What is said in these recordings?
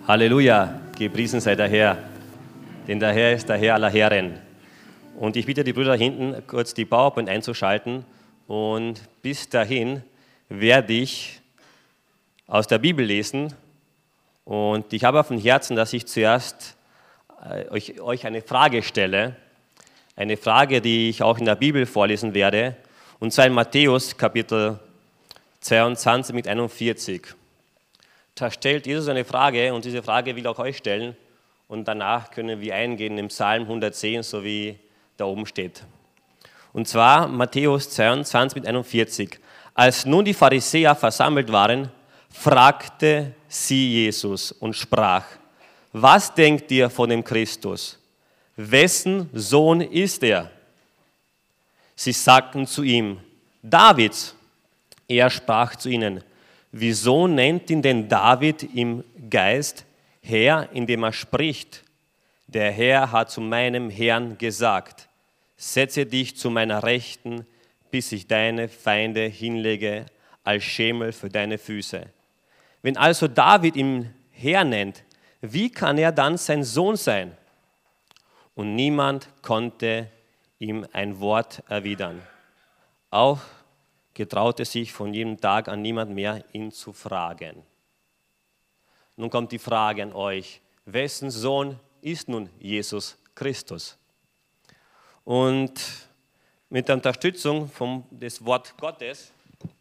Halleluja, gepriesen sei der Herr, denn der Herr ist der Herr aller Herren. Und ich bitte die Brüder hinten, kurz die PowerPoint einzuschalten. Und bis dahin werde ich aus der Bibel lesen. Und ich habe auf dem Herzen, dass ich zuerst euch eine Frage stelle. Eine Frage, die ich auch in der Bibel vorlesen werde. Und zwar in Matthäus Kapitel 22 mit 41. Da stellt Jesus eine Frage und diese Frage will ich auch euch stellen. Und danach können wir eingehen im Psalm 110, so wie da oben steht. Und zwar Matthäus 22 mit 41. Als nun die Pharisäer versammelt waren, fragte sie Jesus und sprach: Was denkt ihr von dem Christus? Wessen Sohn ist er? Sie sagten zu ihm: Davids. Er sprach zu ihnen: Wieso nennt ihn denn David im Geist Herr, indem er spricht? Der Herr hat zu meinem Herrn gesagt: Setze dich zu meiner Rechten, bis ich deine Feinde hinlege als Schemel für deine Füße. Wenn also David ihn Herr nennt, wie kann er dann sein Sohn sein? Und niemand konnte ihm ein Wort erwidern. Auch getraute sich von jedem Tag an niemand mehr, ihn zu fragen. Nun kommt die Frage an euch: Wessen Sohn ist nun Jesus Christus? Und mit der Unterstützung des Wort Gottes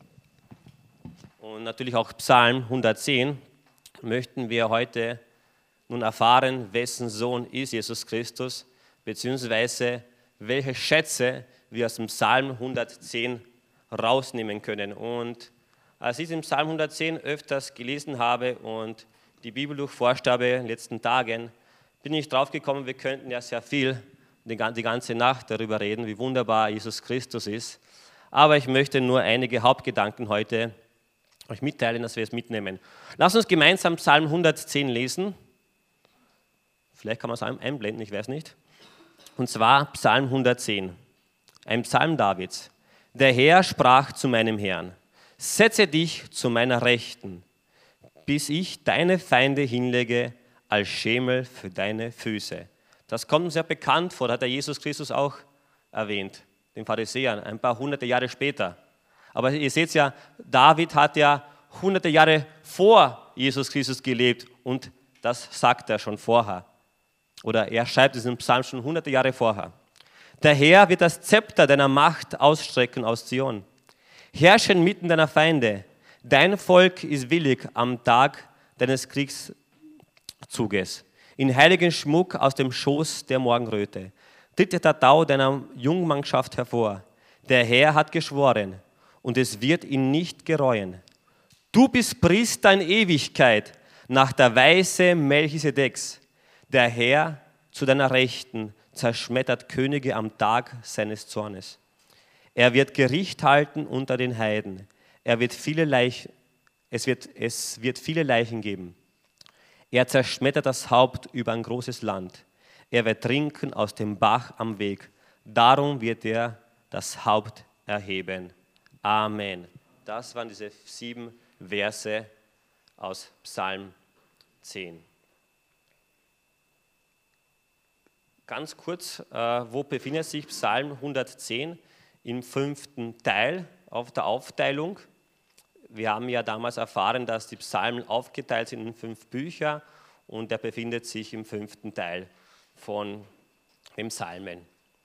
und natürlich auch Psalm 110 möchten wir heute nun erfahren, wessen Sohn ist Jesus Christus, beziehungsweise welche Schätze wir aus dem Psalm 110 rausnehmen können. Und als ich im Psalm 110 öfters gelesen habe und die Bibel durchforscht habe in den letzten Tagen, bin ich drauf gekommen, wir könnten ja sehr viel die ganze Nacht darüber reden, wie wunderbar Jesus Christus ist. Aber ich möchte nur einige Hauptgedanken heute euch mitteilen, dass wir es mitnehmen. Lasst uns gemeinsam Psalm 110 lesen. Vielleicht kann man es einblenden, ich weiß nicht. Und zwar Psalm 110, ein Psalm Davids. Der Herr sprach zu meinem Herrn: Setze dich zu meiner Rechten, bis ich deine Feinde hinlege als Schemel für deine Füße. Das kommt uns ja bekannt vor, da hat der Jesus Christus auch erwähnt, den Pharisäern, ein paar hunderte Jahre später. Aber ihr seht ja, David hat ja hunderte Jahre vor Jesus Christus gelebt und das sagt er schon vorher. Oder er schreibt diesen Psalm schon hunderte Jahre vorher. Der Herr wird das Zepter deiner Macht ausstrecken aus Zion. Herrsche inmitten deiner Feinde. Dein Volk ist willig am Tag deines Kriegszuges. In heiligen Schmuck aus dem Schoß der Morgenröte. Tritt der Tau deiner Jungmannschaft hervor. Der Herr hat geschworen und es wird ihn nicht gereuen. Du bist Priester in Ewigkeit nach der Weise Melchisedeks. Der Herr zu deiner Rechten zerschmettert Könige am Tag seines Zornes. Er wird Gericht halten unter den Heiden. Es wird viele Leichen geben. Er zerschmettert das Haupt über ein großes Land. Er wird trinken aus dem Bach am Weg. Darum wird er das Haupt erheben. Amen. Das waren diese 7 Verse aus Psalm 10. Ganz kurz, wo befindet sich Psalm 110? Im 5. Teil auf der Aufteilung. Wir haben ja damals erfahren, dass die Psalmen aufgeteilt sind in 5 Bücher und der befindet sich im 5. Teil von den Psalmen.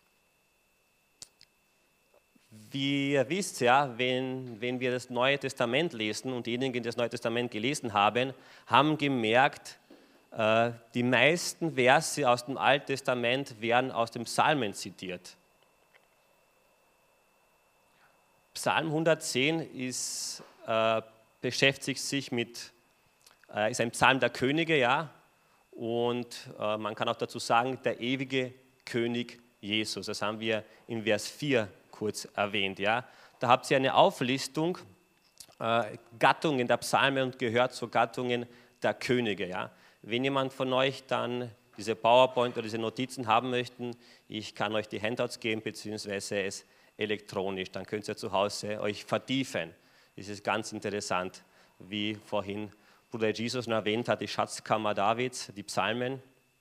Wie ihr wisst ja, wenn wir das Neue Testament lesen und diejenigen, die das Neue Testament gelesen haben, haben gemerkt, die meisten Verse aus dem Alten Testament werden aus den Psalmen zitiert. Psalm 110 beschäftigt sich ist ein Psalm der Könige, ja, und man kann auch dazu sagen, der ewige König Jesus. Das haben wir in Vers 4 kurz erwähnt, ja. Da habt ihr eine Auflistung, Gattungen der Psalme und gehört zu Gattungen der Könige, ja. Wenn jemand von euch dann diese PowerPoint oder diese Notizen haben möchte, ich kann euch die Handouts geben, beziehungsweise es elektronisch, dann könnt ihr zu Hause euch vertiefen. Es ist ganz interessant, wie vorhin Bruder Jesus schon erwähnt hat, die Schatzkammer Davids, die Psalmen.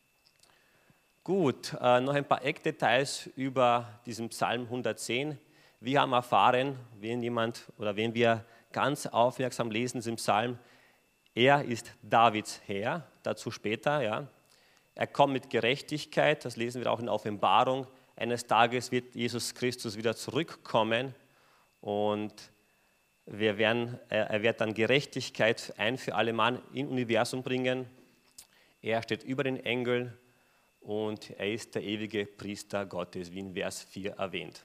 Gut, noch ein paar Eckdetails über diesen Psalm 110. Wir haben erfahren, wenn wir ganz aufmerksam lesen, diesen Psalm, er ist Davids Herr, dazu später, ja. Er kommt mit Gerechtigkeit, das lesen wir auch in der Offenbarung. Eines Tages wird Jesus Christus wieder zurückkommen und er wird dann Gerechtigkeit ein für alle Mann im Universum bringen. Er steht über den Engeln und er ist der ewige Priester Gottes, wie in Vers 4 erwähnt.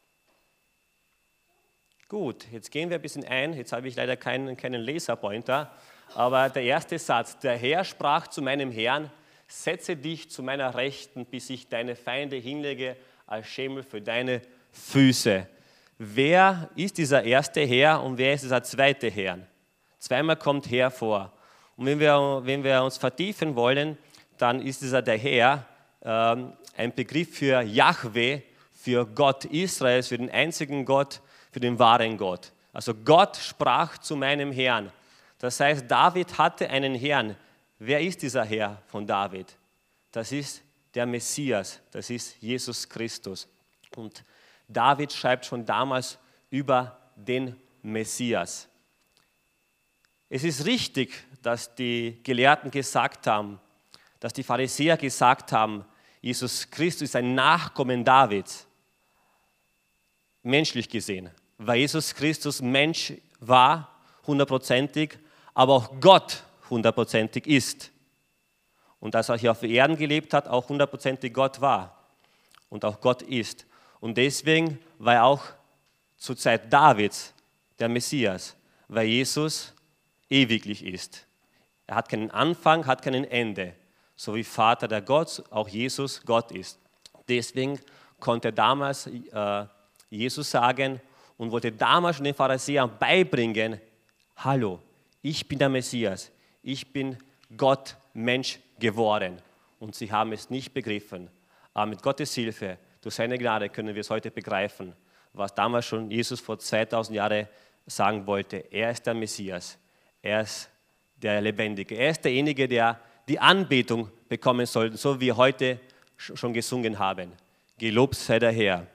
Gut, jetzt gehen wir ein bisschen ein. Jetzt habe ich leider keinen Laserpointer, aber der erste Satz: Der Herr sprach zu meinem Herrn: Setze dich zu meiner Rechten, bis ich deine Feinde hinlege als Schemel für deine Füße. Wer ist dieser erste Herr und wer ist dieser zweite Herr? Zweimal kommt Herr vor. Und wenn wir uns vertiefen wollen, dann ist dieser der Herr ein Begriff für Jahwe, für Gott Israels, für den einzigen Gott, für den wahren Gott. Also Gott sprach zu meinem Herrn. Das heißt, David hatte einen Herrn. Wer ist dieser Herr von David? Das ist der Messias, das ist Jesus Christus. Und David schreibt schon damals über den Messias. Es ist richtig, dass die Gelehrten gesagt haben, dass die Pharisäer gesagt haben, Jesus Christus ist ein Nachkommen Davids, menschlich gesehen, weil Jesus Christus Mensch war, 100%, aber auch Gott 100% ist. Und dass er hier auf Erden gelebt hat, auch 100% Gott war und auch Gott ist. Und deswegen war er auch zur Zeit Davids der Messias, weil Jesus ewiglich ist. Er hat keinen Anfang, hat kein Ende, so wie Vater der Gott, auch Jesus Gott ist. Deswegen konnte damals Jesus sagen und wollte damals schon den Pharisäern beibringen: Hallo, ich bin der Messias, ich bin Gott Mensch geworden. Und sie haben es nicht begriffen. Aber mit Gottes Hilfe, durch seine Gnade, können wir es heute begreifen, was damals schon Jesus vor 2000 Jahren sagen wollte. Er ist der Messias, er ist der Lebendige, er ist derjenige, der die Anbetung bekommen soll, so wie wir heute schon gesungen haben. Gelobt sei der Herr.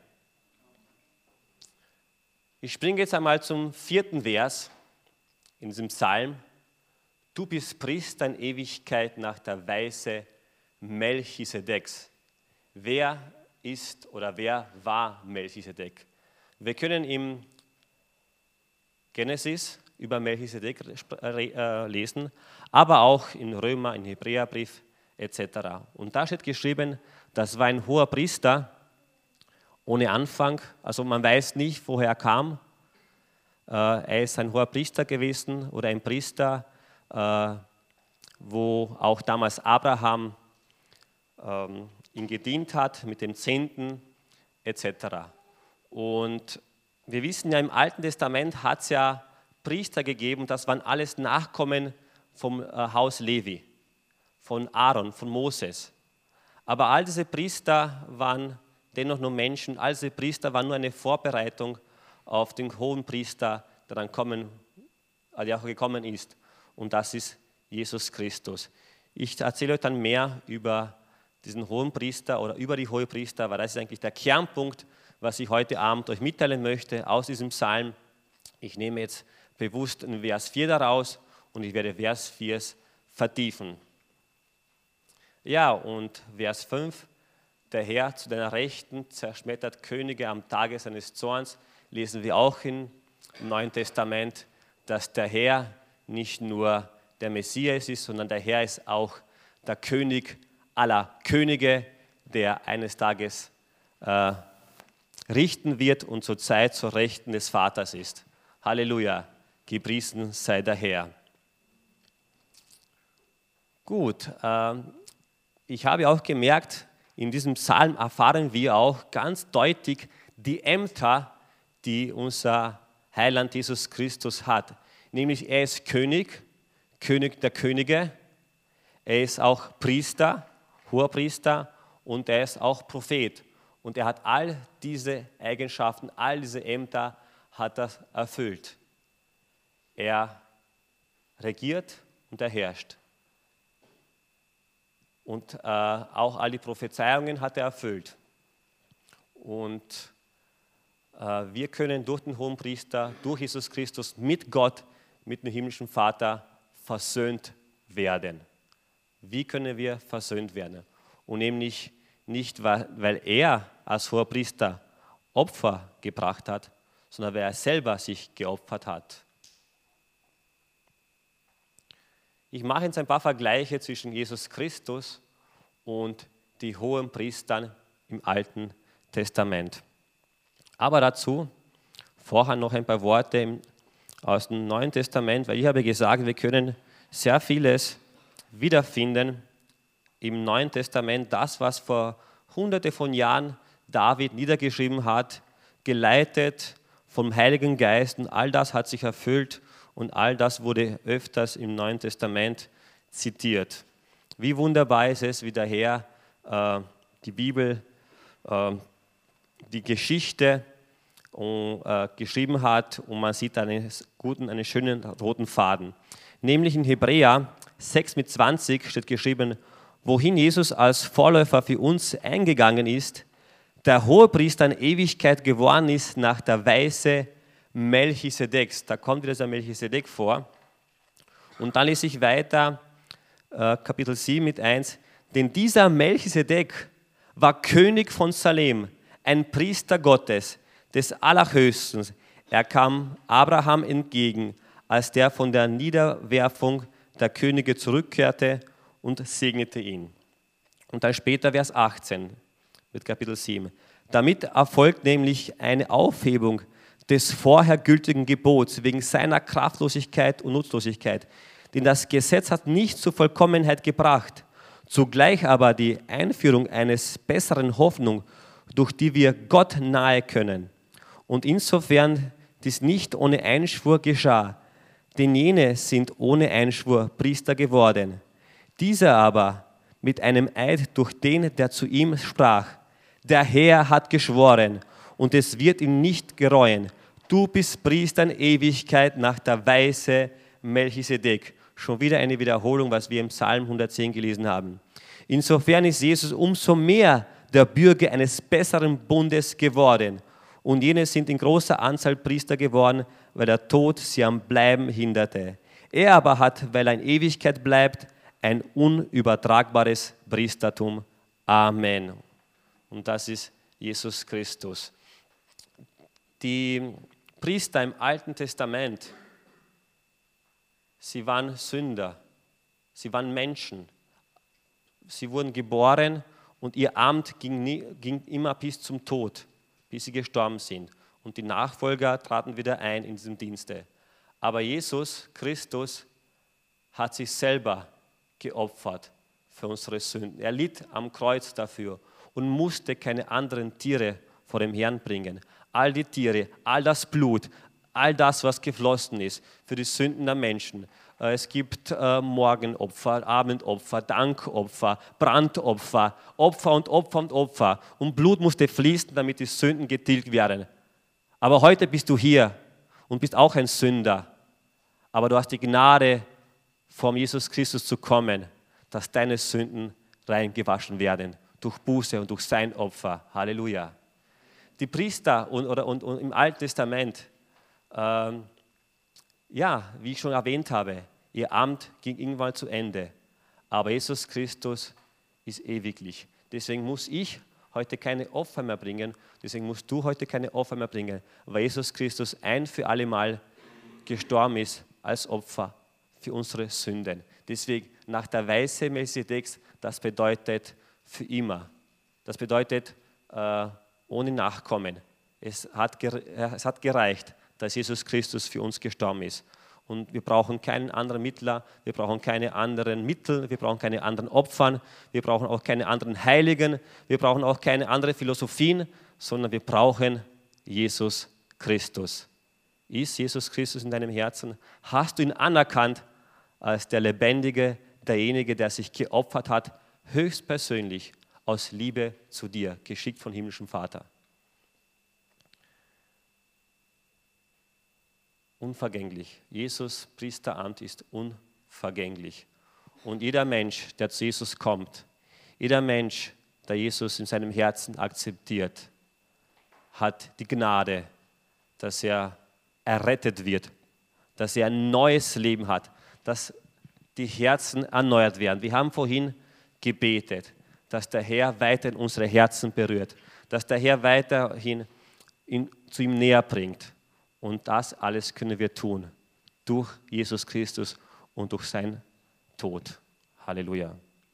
Ich springe jetzt einmal zum 4. Vers in diesem Psalm. Du bist Priester in Ewigkeit nach der Weise Melchisedeks. Wer ist oder wer war Melchisedek? Wir können im Genesis über Melchisedek lesen, aber auch in Römer, in Hebräerbrief etc. Und da steht geschrieben, das war ein hoher Priester ohne Anfang, also man weiß nicht, woher er kam. Er ist ein hoher Priester gewesen oder ein Priester, wo auch damals Abraham ihm gedient hat mit dem Zehnten etc. Und wir wissen ja, im Alten Testament hat es ja Priester gegeben, das waren alles Nachkommen vom Haus Levi, von Aaron, von Moses. Aber all diese Priester waren dennoch nur Menschen, all diese Priester waren nur eine Vorbereitung auf den hohen Priester, der dann auch gekommen ist. Und das ist Jesus Christus. Ich erzähle euch dann mehr über diesen hohen Priester oder über die Hohepriester, weil das ist eigentlich der Kernpunkt, was ich heute Abend euch mitteilen möchte aus diesem Psalm. Ich nehme jetzt bewusst den Vers 4 daraus und ich werde Vers 4 vertiefen. Ja, und Vers 5, der Herr zu deiner Rechten zerschmettert Könige am Tage seines Zorns, lesen wir auch im Neuen Testament, dass der Herr nicht nur der Messias ist, sondern der Herr ist auch der König aller Könige, der eines Tages richten wird und zur Zeit zur Rechten des Vaters ist. Halleluja, gepriesen sei der Herr. Gut, ich habe auch gemerkt, in diesem Psalm erfahren wir auch ganz deutlich die Ämter, die unser Heiland Jesus Christus hat. Nämlich er ist König, König der Könige, er ist auch Priester, Hoherpriester und er ist auch Prophet. Und er hat all diese Eigenschaften, all diese Ämter hat er erfüllt. Er regiert und er herrscht. Und auch all die Prophezeiungen hat er erfüllt. Und wir können durch den Hohenpriester, durch Jesus Christus mit Gott, mit dem himmlischen Vater versöhnt werden. Wie können wir versöhnt werden? Und nämlich nicht, weil er als Hohenpriester Opfer gebracht hat, sondern weil er selber sich geopfert hat. Ich mache jetzt ein paar Vergleiche zwischen Jesus Christus und die Hohenpriestern im Alten Testament. Aber dazu vorher noch ein paar Worte aus dem Neuen Testament, weil ich habe gesagt, wir können sehr vieles wiederfinden im Neuen Testament, das, was vor Hunderte von Jahren David niedergeschrieben hat, geleitet vom Heiligen Geist, und all das hat sich erfüllt und all das wurde öfters im Neuen Testament zitiert. Wie wunderbar ist es, wie der Herr die Bibel, die Geschichte geschrieben hat, und man sieht einen schönen roten Faden. Nämlich in Hebräer 6,20 steht geschrieben, wohin Jesus als Vorläufer für uns eingegangen ist, der Hohepriester in Ewigkeit geworden ist nach der Weise Melchisedeks. Da kommt wieder der Melchisedek vor. Und dann lese ich weiter, Kapitel 7 mit 1. Denn dieser Melchisedek war König von Salem, ein Priester Gottes, des Allerhöchsten. Er kam Abraham entgegen, als der von der Niederwerfung der Könige zurückkehrte, und segnete ihn. Und dann später Vers 18 mit Kapitel 7. Damit erfolgt nämlich eine Aufhebung des vorher gültigen Gebots wegen seiner Kraftlosigkeit und Nutzlosigkeit. Denn das Gesetz hat nicht zur Vollkommenheit gebracht. Zugleich aber die Einführung eines besseren Hoffnung, durch die wir Gott nahe können. Und insofern dies nicht ohne Einschwur geschah, denn jene sind ohne Einschwur Priester geworden. Dieser aber mit einem Eid durch den, der zu ihm sprach, der Herr hat geschworen, und es wird ihm nicht gereuen. Du bist Priester in Ewigkeit nach der Weise Melchisedek. Schon wieder eine Wiederholung, was wir im Psalm 110 gelesen haben. Insofern ist Jesus umso mehr der Bürger eines besseren Bundes geworden. Und jene sind in großer Anzahl Priester geworden, weil der Tod sie am Bleiben hinderte. Er aber hat, weil er in Ewigkeit bleibt, ein unübertragbares Priestertum. Amen. Und das ist Jesus Christus. Die Priester im Alten Testament, sie waren Sünder, sie waren Menschen. Sie wurden geboren und ihr Amt ging immer bis zum Tod, bis sie gestorben sind. Und die Nachfolger traten wieder ein in diesem Dienste. Aber Jesus Christus hat sich selber geopfert für unsere Sünden. Er litt am Kreuz dafür und musste keine anderen Tiere vor dem Herrn bringen. All die Tiere, all das Blut, all das, was geflossen ist für die Sünden der Menschen. Es gibt Morgenopfer, Abendopfer, Dankopfer, Brandopfer, Opfer und Opfer und Opfer. Und Blut musste fließen, damit die Sünden getilgt werden. Aber heute bist du hier und bist auch ein Sünder. Aber du hast die Gnade, vom Jesus Christus zu kommen, dass deine Sünden reingewaschen werden. Durch Buße und durch sein Opfer. Halleluja. Die Priester und im Alten Testament, wie ich schon erwähnt habe, ihr Amt ging irgendwann zu Ende. Aber Jesus Christus ist ewiglich. Deswegen muss ich heute keine Opfer mehr bringen. Deswegen musst du heute keine Opfer mehr bringen, weil Jesus Christus ein für alle Mal gestorben ist als Opfer für unsere Sünden. Deswegen nach der Weise Melchisedeks, das bedeutet für immer. Das bedeutet ohne Nachkommen. Es hat gereicht, dass Jesus Christus für uns gestorben ist. Und wir brauchen keinen anderen Mittler, wir brauchen keine anderen Mittel, wir brauchen keine anderen Opfern, wir brauchen auch keine anderen Heiligen, wir brauchen auch keine anderen Philosophien, sondern wir brauchen Jesus Christus. Ist Jesus Christus in deinem Herzen? Hast du ihn anerkannt als der Lebendige, derjenige, der sich geopfert hat, höchstpersönlich aus Liebe zu dir, geschickt von himmlischem Vater? Unvergänglich. Jesus Priesteramt ist vergänglich. Und jeder Mensch, der zu Jesus kommt, jeder Mensch, der Jesus in seinem Herzen akzeptiert, hat die Gnade, dass er errettet wird, dass er ein neues Leben hat, dass die Herzen erneuert werden. Wir haben vorhin gebetet, dass der Herr weiterhin unsere Herzen berührt, dass der Herr weiterhin zu ihm näher bringt. Und das alles können wir tun durch Jesus Christus und durch seinen Tod. Halleluja.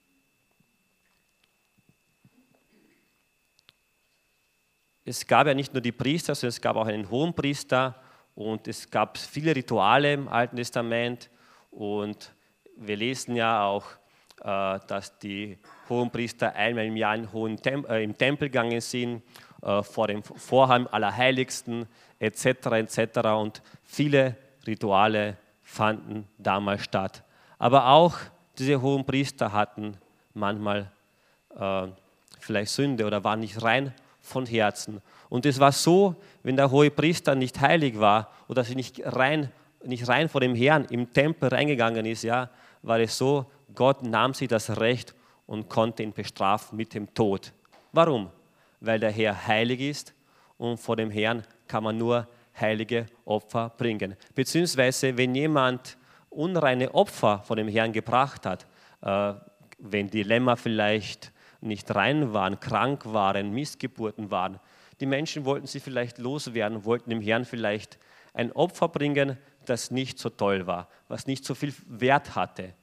Es gab ja nicht nur die Priester, sondern es gab auch einen Hohenpriester und es gab viele Rituale im Alten Testament und wir lesen ja auch, dass die Hohenpriester einmal im Jahr im Tempel gegangen sind, vor dem Vorhang Allerheiligsten etc. etc. Und viele Rituale fanden damals statt. Aber auch diese Hohenpriester hatten manchmal vielleicht Sünde oder waren nicht rein von Herzen. Und es war so, wenn der Hohepriester nicht heilig war oder sie nicht rein vor dem Herrn im Tempel reingegangen ist, ja, war es so, Gott nahm sich das Recht und konnte ihn bestrafen mit dem Tod. Warum? Weil der Herr heilig ist und vor dem Herrn kann man nur heilige Opfer bringen. Beziehungsweise, wenn jemand unreine Opfer vor dem Herrn gebracht hat, wenn die Lämmer vielleicht nicht rein waren, krank waren, Missgeburten waren, die Menschen wollten sie vielleicht loswerden, wollten dem Herrn vielleicht ein Opfer bringen, das nicht so toll war, was nicht so viel Wert hatte.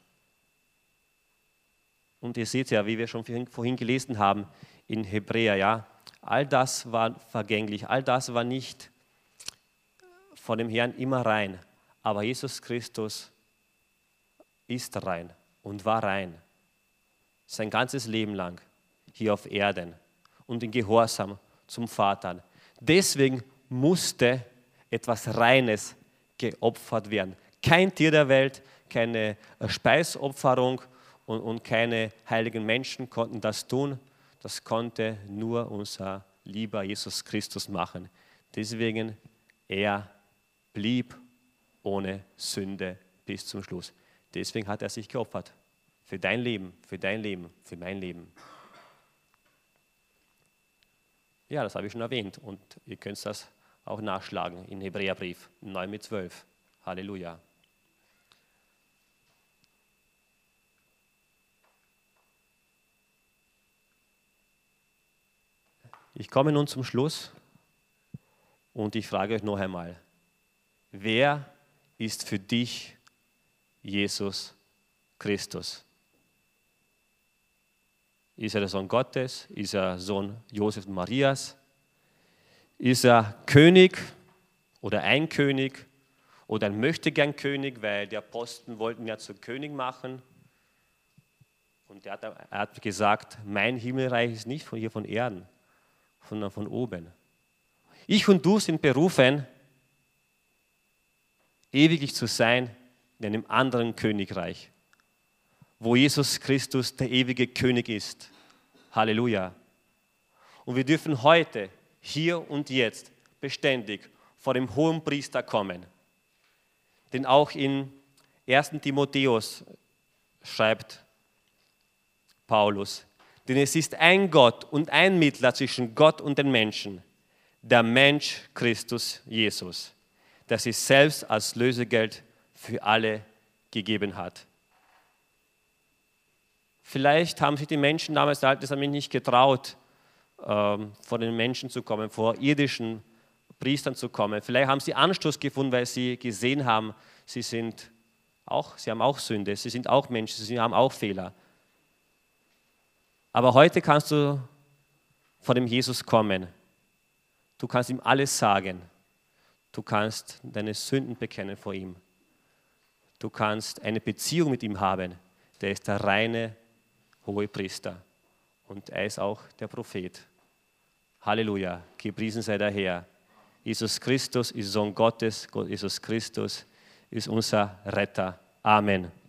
Und ihr seht ja, wie wir schon vorhin gelesen haben in Hebräer, ja, all das war vergänglich, all das war nicht vor dem Herrn immer rein. Aber Jesus Christus ist rein und war rein. Sein ganzes Leben lang hier auf Erden und in Gehorsam zum Vater. Deswegen musste etwas Reines geopfert werden. Kein Tier der Welt, keine Speisopferung und keine heiligen Menschen konnten das tun. Das konnte nur unser lieber Jesus Christus machen. Deswegen, er blieb ohne Sünde bis zum Schluss. Deswegen hat er sich geopfert. Für dein Leben, für dein Leben, für mein Leben. Ja, das habe ich schon erwähnt und ihr könnt das auch nachschlagen in Hebräerbrief 9:12. Halleluja. Ich komme nun zum Schluss und ich frage euch noch einmal, wer ist für dich Jesus Christus? Ist er der Sohn Gottes? Ist er Sohn Josef und Marias? Ist er König oder ein König oder ein Möchtegern-König, weil die Apostel wollten ja zu König machen? Und er hat gesagt, mein Himmelreich ist nicht von hier von Erden, sondern von oben. Ich und du sind berufen, ewiglich zu sein in einem anderen Königreich, wo Jesus Christus der ewige König ist. Halleluja. Und wir dürfen heute, hier und jetzt, beständig vor dem Hohenpriester kommen. Denn auch in 1. Timotheus schreibt Paulus, denn es ist ein Gott und ein Mittler zwischen Gott und den Menschen, der Mensch Christus Jesus, der sich selbst als Lösegeld für alle gegeben hat. Vielleicht haben sich die Menschen damals im Alten Testament nicht getraut, vor den Menschen zu kommen, vor irdischen Priestern zu kommen. Vielleicht haben sie Anstoß gefunden, weil sie gesehen haben, sie haben auch Sünde, sie sind auch Menschen, sie haben auch Fehler. Aber heute kannst du vor dem Jesus kommen. Du kannst ihm alles sagen. Du kannst deine Sünden bekennen vor ihm. Du kannst eine Beziehung mit ihm haben. Der ist der reine Hohepriester. Und er ist auch der Prophet. Halleluja, gepriesen sei der Herr. Jesus Christus ist Sohn Gottes. Jesus Christus ist unser Retter. Amen.